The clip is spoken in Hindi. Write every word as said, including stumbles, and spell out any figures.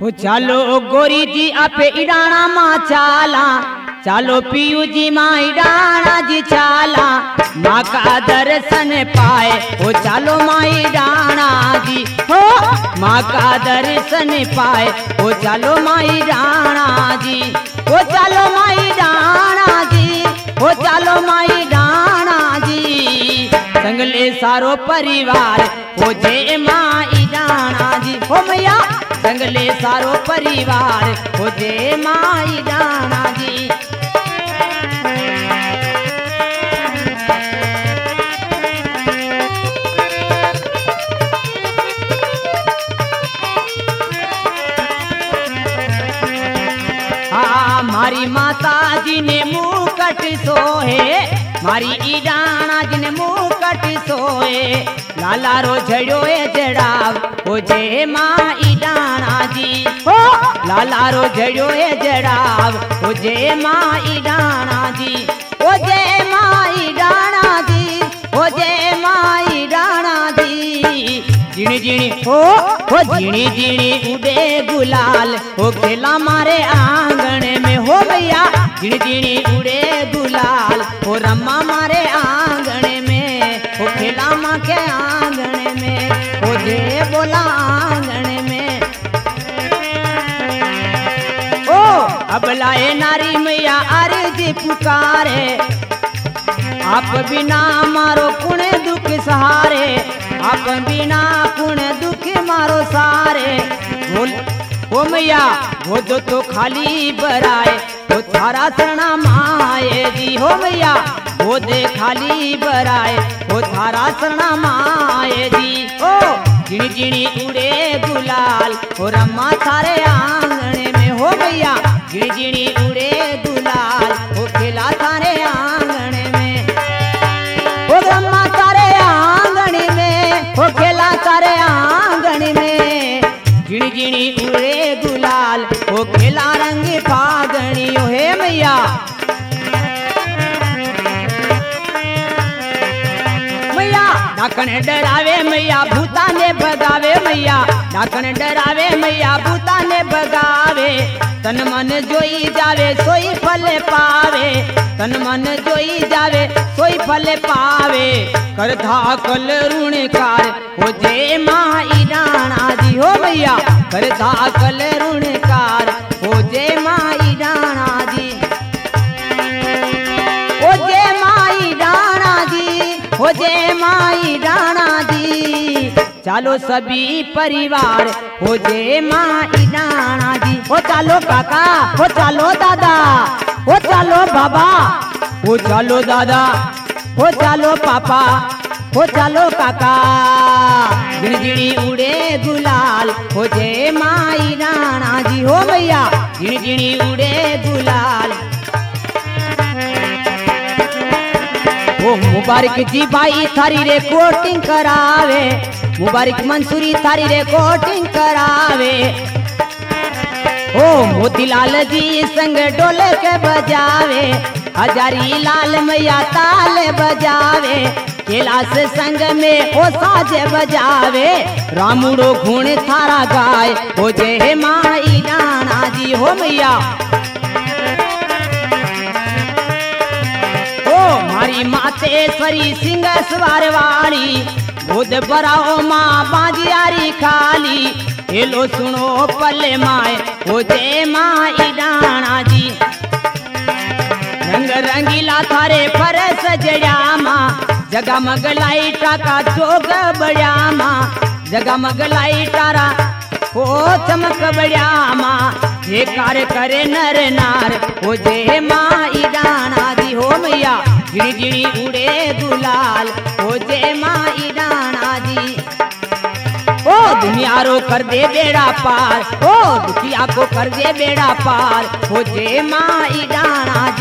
हो चालो गोरी जी आपे इडाणा मां चाला, चालो पियू जी मां इडाणा जी चाला, माँ का दर्शन पाए हो चालो माँ इडाणा जी, हो माँ का दर्शन पाए हो चालो माँ इडाणा जी, हो चालो माँ इडाणा जी, हो चालो माँ इडाणा जी, संगले सारो परिवार हो जय माँ इडाणा जी, हो मैया संगले सारो परिवार हो जय माँ इडाणा जी। हाँ मारी माता जी ने मुकट सोहे, मारी इडाणा जी ने मुकट सोए, लाला रो झड़ो ए जड़ाव हो जय माँ इडाणा जी, हो लाला रो झड़ो ए जड़ाव हो जय माँ इडाणा जी, हो जय माँ इडाणा जी, हो जय माँ इडाणा जी, जिणी जिणी हो हो जिणी जिणी उड़े गुलाल हो खेला मारे आंगन में, हो भैया जिणी जिणी उड़े गुलाल हो रम्मा मारे आंगन में, हो खेला माँ के आंगन में, हो जय बोला आंगन में। ओ अब लाए नारी मैया अर्ज पुकारे, आप बिना मारो पुण्य दुख सहारे, आप बिना पुण्य दुख मारो सारे, बोल ओ मैया वो जो तो खाली बराए वो थारा शरणा माए जी, हो मैया वो दे खाली बराए वो थारा शरणा माए जी, ओ जिणी जिणी उड़े गुलाल हो रम्मा थारे आंगन में, हो मैया जिणी जिणी उड़े गुलाल हो खेला थारे आंगन में, हो रम्मा थारे आंगन में, हो खेला थारे आंगन में, जिणी जिणी उड़े गुलाल हो खेला रंग फागणी, हे मैया मैया डाकण डरावे मैया भूता ने भगावे, मैया डाकण डरावे मैया भूता ने भगावे, तन मन जोई जावे सोई फल पावे, तन मन जोई जावे सोई फल पावे, करधा कल ऋणकार हो जय माँ इडाणा जी, हो मैया करधा कल ऋणकार हो जय माँ इडाणा जी, हो जय माँ इडाणा जी, हो जय माँ इडाणा जी, चालो सभी परिवार हो जय माँ इडाणा जी, हो चालो काका, हो चालो दादा, हो चालो बाबा, हो चालो दादा, हो चालो पापा, हो चालो काका, जिणी जिणी उड़े गुलाल हो जय माँ इडाणा जी, हो भैया जिणी जिणी उड़े गुलाल, ओ मुबारक जी भाई थारी रे कोटिंग करावे, मुबारक मंसूरी थारी रे कोटिंग करावे, ओ मोतीलाल जी संग डोले के बजावे, हजारी लाल मैया ताल बजावे, कैलाश संग में ओ साजे बजावे, रामुड़ो घुण थारा गाय हो जय माँ इडाणा जी, हो मैया ओ मारी मातेश्वरी सिंह सवार वाली, बुध बराओ माँ बाजियारी खाली, हेलो सुनो पल्ले माए हो जय माँ इडाणा जी, रंग रंगीला थारे फरस जड़िया माँ, जगमग लाइटा का जोग बड़िया माँ, जगमग लाइटारा हो चमक बड़िया माँ, ये कार्य करे नर नार हो जय माँ इडाणा जी, हो मैया जिणी जिणी उड़े गुलाल हो जय माँ इडाणा जी, ओ दुनिया रो कर दे बेड़ा पार, ओ दुखिया को कर दे बेड़ा पार हो जय माँ इडाणा जी।